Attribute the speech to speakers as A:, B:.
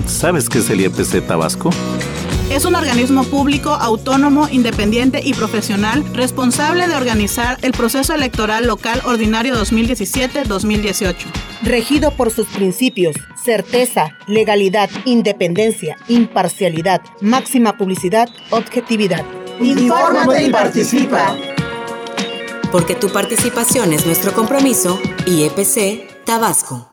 A: ¿Sabes qué es el IEPC Tabasco?
B: Es un organismo público, autónomo, independiente y profesional responsable de organizar el proceso electoral local ordinario 2017-2018.
C: Regido por sus principios: certeza, legalidad, independencia, imparcialidad, máxima publicidad, objetividad.
D: Infórmate y participa.
E: Porque tu participación es nuestro compromiso. IEPC Tabasco.